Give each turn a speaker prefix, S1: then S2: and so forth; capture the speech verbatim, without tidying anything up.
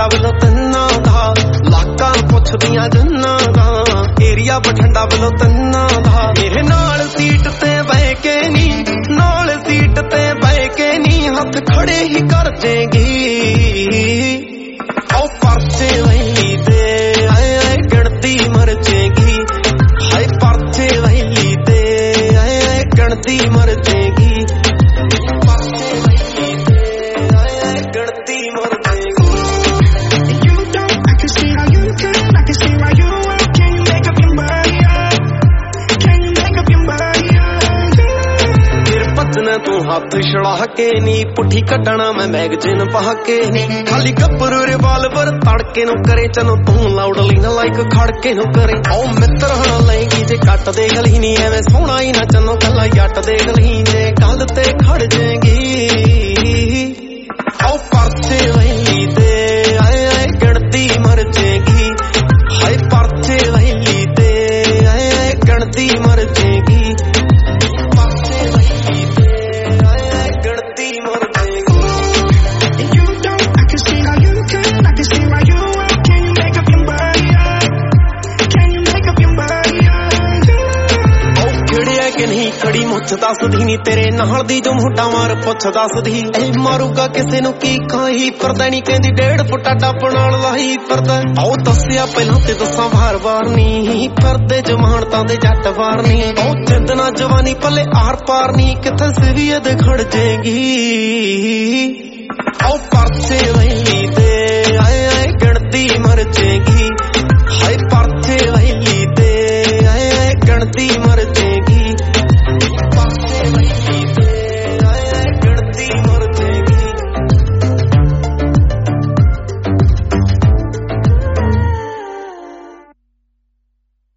S1: ਵੱਲੋਂ ਤੰਨਾ ਦਾ ਲਾਕਾਂ ਪੁੱਛਦੀਆਂ ਜੰਨਾ ਦਾ ਏਰੀਆ ਬਠਿੰਡਾ ਵੱਲੋਂ ਤੰਨਾ ਦਾ ਮੇਰੇ ਨਾਲ ਸੀਟ ਤੇ ਬਹਿ ਕੇ ਨੀ ਨਾਲ ਸੀਟ ਤੇ ਬਹਿ ਕੇ ਨੀ ਹੱਥ ਖੜੇ ਹੀ ਕਰ ਦੇਂਗੀ ਉਹ ਪਰਚੇ ਵੈਲੀ ਤੇ ਆਏ ਆਏ ਗਿਣਤੀ ਮਰ ਜੇਗੀ ਹਾਏ ਪਰਚੇ ਵੈਲੀ ਤੇ ਆਏ ਆਏ ਗਿਣਤੀ ਮਰ ਜੇਗੀ ਪਰਚੇ ਵੈਲੀ ਤੇ ਆਏ ਆਏ ਗਿਣਤੀ ਮਰ ਜੇਗੀ
S2: You don't, I can see how you can, I can see why you will. Can you make up your mind, yeah? Can you make up your mind, yeah?
S1: ਫਿਰ ਭੱਜਣਾ ਤੂੰ ਹੱਥ ਛੜਾ ਕੇ ਨੀ ਪੁੱਠੀ ਕੱਢਣਾ ਮੈਂ ਮੈਗਜ਼ੀਨ ਪਾ ਕੇ ਨੀ ਖਾਲੀ ਗੱਭਰੂ ਰਿਵਾਲਵਰ ਤੜਕੇ ਨੂੰ ਕਰੇ ਚਲੋ ਤੂੰ ਲਾਊਡਲੀ ਨਾ ਲਾਈਕ ਖੜਕੇ ਨੂੰ ਕਰੇ ਓ ਮਿੱਤਰ ਹਣਾ ਲਏਗੀ ਜੇ ਕੱਟ ਦੇ ਗਲੀ ਨੀ ਐਵੇਂ ਸੋਹਣਾ ਹੀ ਨਾ ਚੰਨੋ ਕੱਲਾ ਜੱਟ ਦੇ ਗਲੀ ਜੇ ਕੰਧ ਤੇ ਖੜ ਜੇਗੀ ਓ ਪਰਚੇ ਵੈਲੀ ਤੇ ਆਏ ਆਏ ਗਿਣਤੀ ਮਰ ਜੇਗੀ ਹਾਏ ਪਰਚੇ ਵੈਲੀ ਤੇ ਆਏ ਆਏ ਗਿਣਤੀ ਮਰ ਜੇਗੀ ਪਰਚੇ ਵੈਲੀ ਤੇ ਆਏ ਆਏ ਗਿਣਤੀ ਮਰ ਜੇਗੀ
S2: You don't, I can see how you can, I can see why you will. Can you make up your mind, yeah? Can you make up your mind, yeah?
S1: ਉਹ ਕਿਹੜਿਆ ਕਿ ਨਹੀਂ ਖੜੀ ਮੁੱਛ ਦੱਸਦੀ ਨੀ ਤੇਰੇ ਨਾਲ ਦੀ ਜੋ ਮੁੰਡਾ ਮਾਰ ਪੁੱਛ ਦੱਸਦੀ ਐ ਮਾਰੂਗਾ ਕਿਸੇ ਨੂੰ ਕੀ ਖਾਈ ਫਿਰਦਾ ਨੀ ਕਹਿੰਦੀ ਡੇਢ ਫੁੱਟਾ ਡੱਬ ਨਾਲ ਲਾਈ ਫਿਰਦਾ ਉਹ ਦੱਸਿਆ ਪਹਿਲਾਂ ਤੇ ਦੱਸਾਂ ਵਾਰ ਵਾਰ ਨੀ ਫਿਰਦੇ ਜਮਾਨਤਾਂ ਦੇ ਜੱਟ ਵਾਰ ਨੀ ਉਹ ਜਿੱਦ ਨਾ ਜਵਾਨੀ ਪੱਲੇ ਆਰ ਪਾਰ ਨੀ ਕਿੱਥੇ ਸਿਵੀ ਇਹਦੇ ਖੜ ਜੇਗੀ ਉਹ ਪਰਚੇ ਵੈਲੀ ਤੇ ਆਏ ਆਏ ਗਿਣਤੀ ਮਰ ਜੇਗੀ